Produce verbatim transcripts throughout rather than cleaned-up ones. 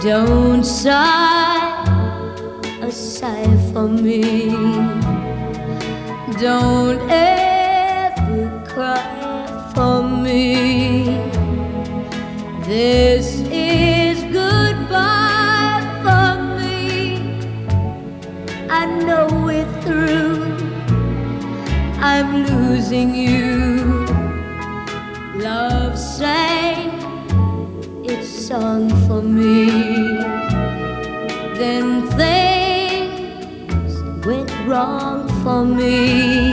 Don't sigh a sigh for me. Don't ever cry for me. This is goodbye for me. I know we're through. I'm losing you. Love sang its song for me. Then things went wrong for me.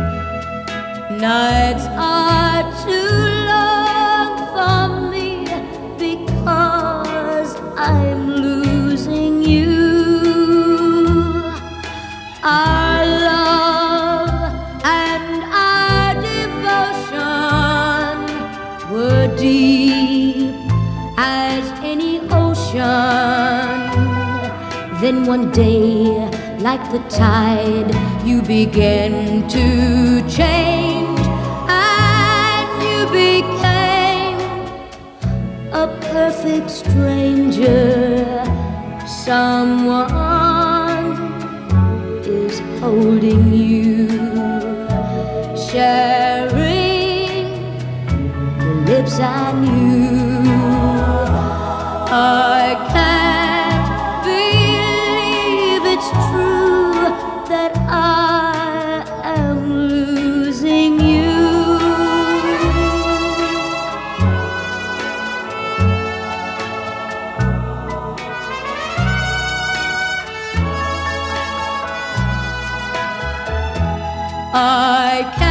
Nights are too long for me because I'm losing you. Our love and our devotion were deep as any ocean. Then one day, like the tide, you began to change, and you became a perfect stranger. Someone is holding you, sharing the lips I knew. I can't believe it's true that I am losing you. I can't